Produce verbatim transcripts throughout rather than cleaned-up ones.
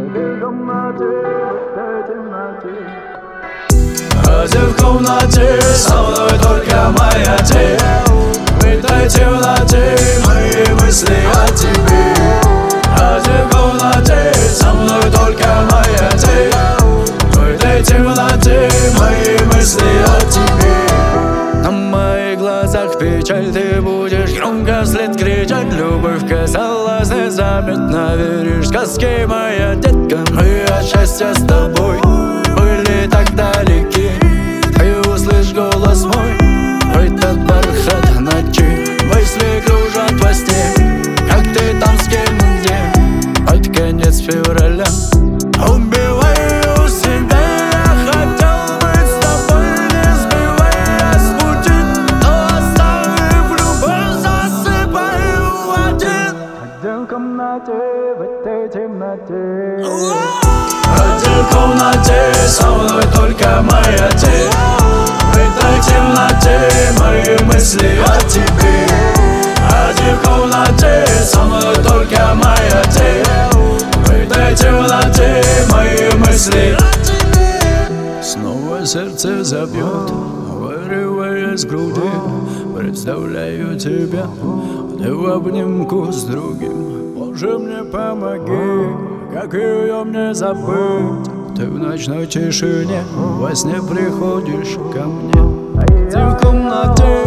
Один в комнате, со мной только моя тень. В этой темноте мои мысли о тебе. Один в комнате, со мной только моя тень. В этой темноте мои мысли о тебе. На моих глазах печаль, ты будешь громко вслед кричать. Любовь казалась незаметно, веришь в сказки, моя детка. Мы от счастья с тобой были так далеки. Ты услышь голос мой в этот бархат ночи. Мысли кружат во сне, как ты там с кем и где. Под конец февраля убиваю себя. Я хотел быть с тобой, не сбивая с пути, но оставив любовь, засыпаю один. Один в комнате, в этой темноте. Один в комнате, со мной только моя тень. В этой темноте мои мысли о тебе. Один в комнате, со мной только моя тень. В этой темноте мои мысли о тебе. Снова сердце забьет, вырываясь в груди. Представляю тебя, ты в обнимку с другим. Боже, мне помоги, как ее мне забыть. Ты в ночной тишине во сне приходишь ко мне. Ты в комнате,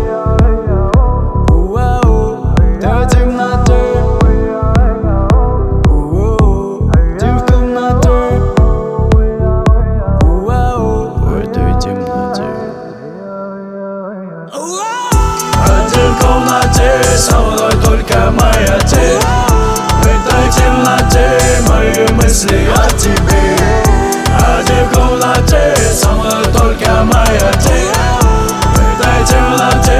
у-ау, ты в темноте, у-у, ты в комнате, у-ау, в этой темноте. Один в комнате, со мной только моя тень. В этой темноте мои мысли о тебе. Один в комнате, со мной только моя тень. В этой темноте